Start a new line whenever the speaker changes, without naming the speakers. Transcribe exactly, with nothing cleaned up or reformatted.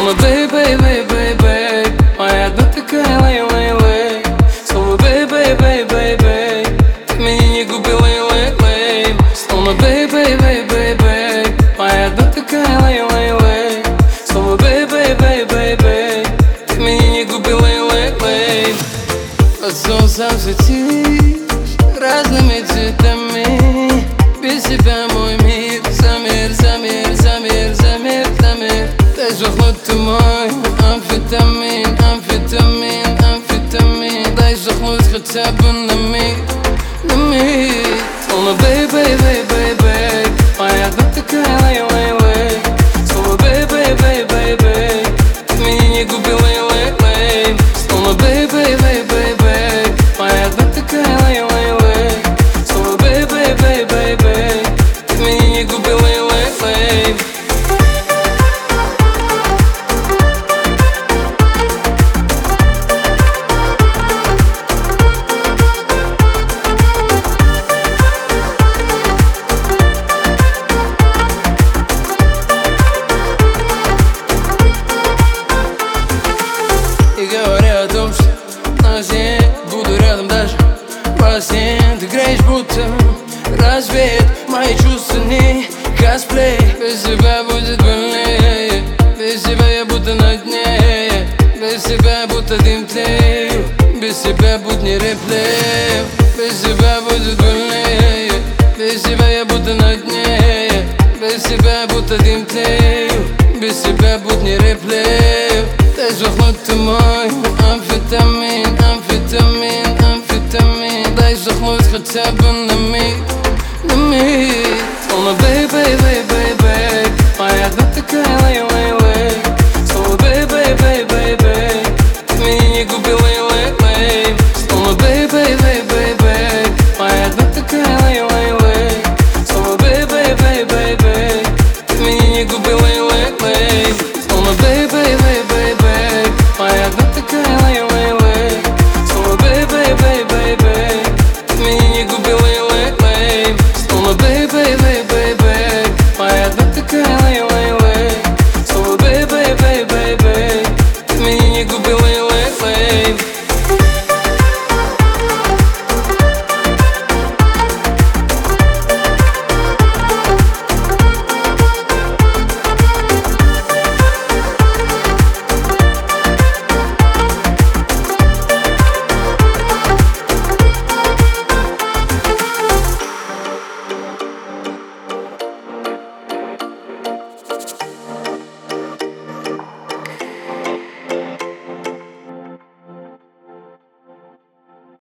Словно бэй, бэй, бэй, бэй, бэй, моя одна такая лей, лей, лей. Словно бэй, бэй, бэй, бэй, бэй, ты меня не губи, лей, лей, лей. Словно бэй, бэй, бэй, бэй, бэй, моя одна такая лей, лей, лей. Словно бэй, бэй, бэй, бэй, бэй, ты меня не губи, лей, лей, лей. Под солнцем светишь разными цветами, без тебя мой мир замер, замер, замер, замер, замер. Дай сдохнуть ты мой амфетамин, амфетамин, амфетамин. Дай сдохнуть хотя бы на миг, на миг. Словно бэй, бэй, бэй, бэй, бэй, моя одна такая лей, лей, лей. Словно бэй, бэй, бэй, бэй, бэй, ты меня не губи, лей, лей, лей. Словно бэй, бэй, бэй, бэй, бэй, моя одна такая лей, лей, лей. Словно бэй, бэй, бэй, бэй, бэй, ты меня не губи, лей, лей, лей. И говоря о том, что на зиме буду рядом даже во сне. Ты греешь, будто рассвет, мои чувства не косплей. Без тебя будет больнее, без тебя я будто на дне. Без тебя будто дым тлею, без тебя будь не реплеем. Без тебя будет больнее, без тебя я будто на дне. Без тебя будто дым тлею, без тебя будь не реплеем. Дай сдохнуть ты мой амфетамин, амфетамин, амфетамин. Дай сдохнуть хотя бы на миг.